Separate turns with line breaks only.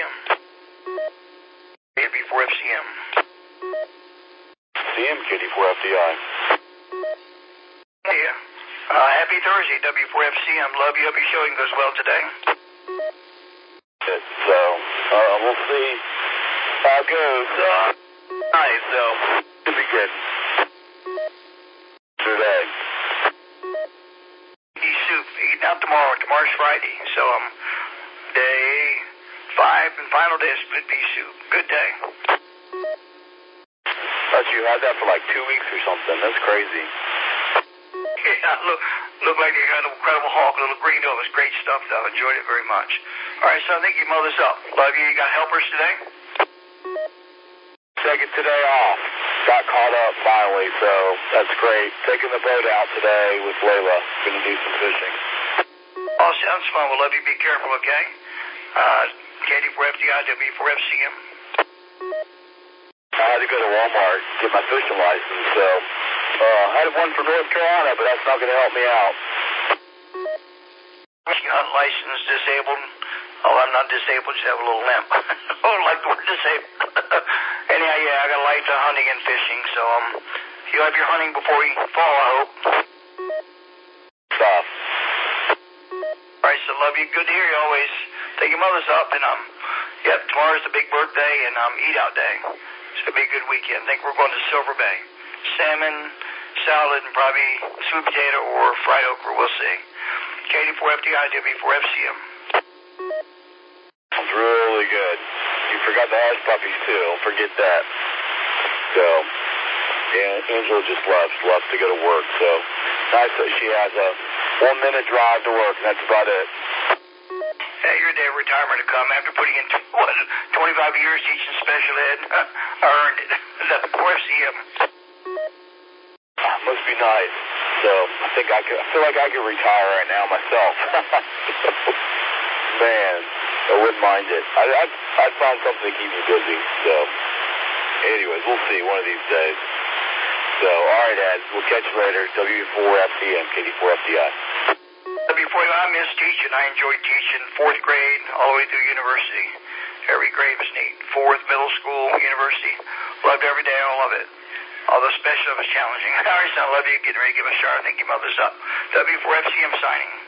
FCM. W4FCM.
CM KD4FDI.
Yeah. Happy Thursday, W4FCM. Love you. Hope your showing goes well today.
So, we'll see how it goes. Nice, so, should be good. Today.
Eat soup. Eating out tomorrow. Tomorrow's Friday. So, day 5 and final day is split pea soup. Good day.
Thought you had that for like 2 weeks or something. That's crazy.
Yeah, look like you got an incredible hawk, a little green over. It's great stuff, though. Enjoyed it very much. All right, so I think you mow this up. Love you. You got helpers today?
Taking today off. Got caught up finally, so that's great. Taking the boat out today with Layla. Gonna do some fishing.
Oh, sounds fun. Well, love you. Be careful, okay? KD4FDI, W4FCM.
I had to go to Walmart to get my fishing license, so I had one for North Carolina, but that's not going to help me out.
You're unlicensed, disabled. Oh, I'm not disabled, just have a little limp. Oh, like the word disabled. Anyhow, yeah, I got a life to hunting and fishing, so you'll have your hunting before you fall, I hope.
Stop.
All right, so love you. Good to hear you always. Take your mothers up, and yep, tomorrow's the big birthday and eat out day. It's gonna be a good weekend. I think we're going to Silver Bay. Salmon, salad, and probably sweet potato or fried okra. We'll see. KD4FDI, W4FCM.
It's really good. You forgot the hush puppies too. Don't forget that. So, yeah, Angela just loves to go to work. So, nice that she has a 1-minute drive to work, and that's about it.
Hey, your day of retirement to come after putting in 25 years teaching special ed. I earned it. W4FCM.
Must be nice. So I feel like I could retire right now myself. Man, I wouldn't mind it. I'd find something to keep me busy. So, anyways, we'll see one of these days. So, all right, Ed, we'll catch you later. W4FCM, KD4FDI.
W4, I miss teaching. I enjoyed teaching 4th grade all the way through university. Every grade was neat. 4th, middle school, university. Loved every day, all of it. Although special was challenging. All right, son, I love you. Getting ready to give a shower. Thank you, mother's up. W4FCM signing.